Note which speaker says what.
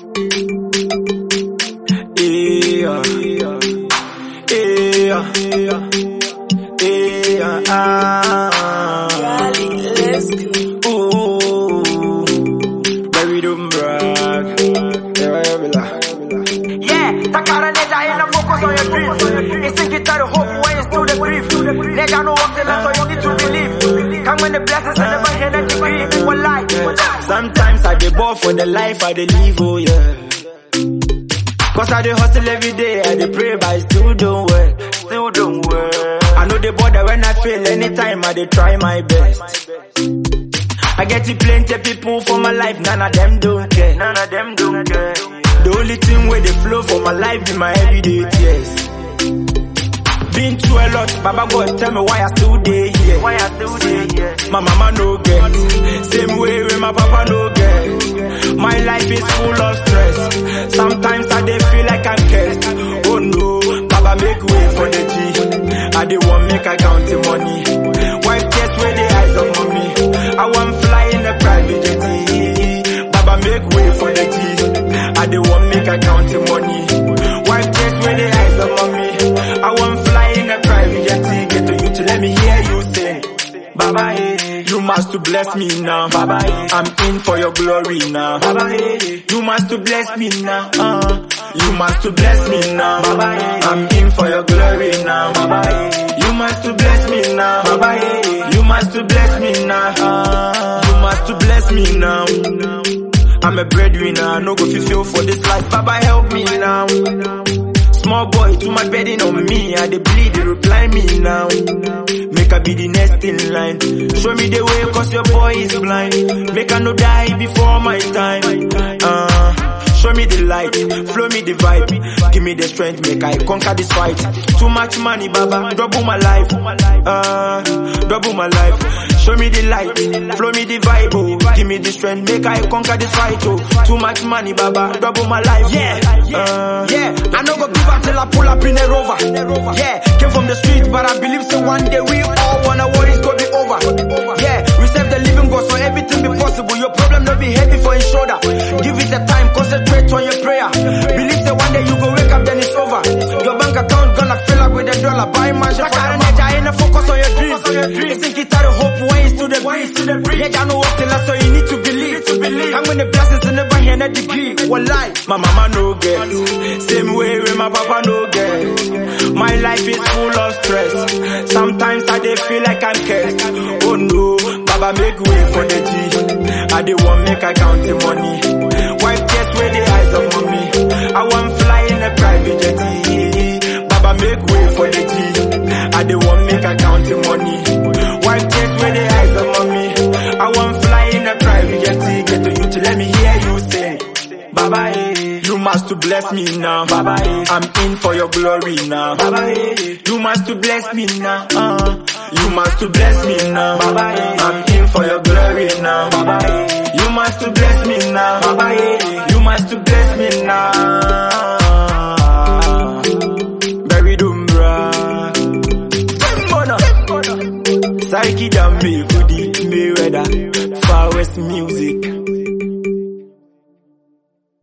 Speaker 1: Let's go.
Speaker 2: Ooh, baby, don't brag.
Speaker 3: Yeah, Takara nigga ain't no focus on your dreams. It's think it the hope when you still the grief. Nigga no walk the line, so you need to believe. Come when the blessings and the back and the degree. One life.
Speaker 2: Sometimes I dey ball for the life I dey live, oh yeah. Cause I dey hustle every day, I dey pray, but I still don't work. I know they bother when I fail, anytime I dey try my best. I get to plenty people for my life, none of them don't care. The only thing where they flow for my life is my everyday tears. Been through a lot, Baba God tell me why I still dey here. My mama no get, same way with my papa no get. My life is full of stress. Sometimes I dey feel like I'm cursed. Oh no, Baba make way for the G. I dey want make I count the money. Wipe tears with the eyes of mommy. I want fly in a private jet. Baba make way for the G. I dey want make I count the money. Wipe tears with the eyes of mommy. I want fly in a private jet. Get to you to let me hear you sing. Baba, hey, you must to bless me now. Baba, hey, I'm in for your glory now. Baba, hey, you must to bless me now. You must to bless me now. Baba, hey, I'm in for your glory now. Baba, hey, you must to bless me now. Baba, hey, you must to bless me now. You must to bless me now. I'm a breadwinner, no go fulfill for this life. Baba, help me now. Small boy to my bedding on me, I dey bleed, they reply me now. Make I be the next in line. Show me the way, cause your boy is blind. Make I no die before my time. Show me the light, flow me the vibe. Give me the strength, make I conquer this fight. Too much money, Baba, double my life. Double my life. Show me the light, flow me the vibe. Oh. Give me the strength, make I conquer this fight. Oh. Too much money, Baba, double my life. Yeah, I no go give up till I pull up in a Rover. Yeah, came from the streets, but I believe so one day we all wanna worries go be over. Yeah, we serve the living God, so everything be possible. Your problem no be heavy for his shoulder. Give it the time, concentrate on your prayer. Believe that one day you go wake up, then it's over. Your bank account gonna fill up with $1. Buy mansion for the money. I ain't focus on your dreams. You think it out of hope when you to the breeze. Yeah, I know what till so you need to believe. I'm when the blessings in the bank and a degree. One life. My mama no get. Same way with my papa no get. My life is full of stress. Sometimes I dey feel like I'm cursed. Oh no, Baba make way for the G. I dey want make I count the money. Wipe tears with the eyes of mommy. I want fly in a private jet. Baba make way for the G. I dey want make I count the money. Wipe tears with the eyes of mommy. I want fly in a private jet. Get to you to let me hear you sing. Baba, hey, you must to bless me now. Baba, hey, I'm in for your glory now. Baba, hey, you must to bless me now. You must to bless me now. Baba, hey, I'm in for your glory now. Baba, hey, you must to bless me now. Baba, hey, you must to bless me now.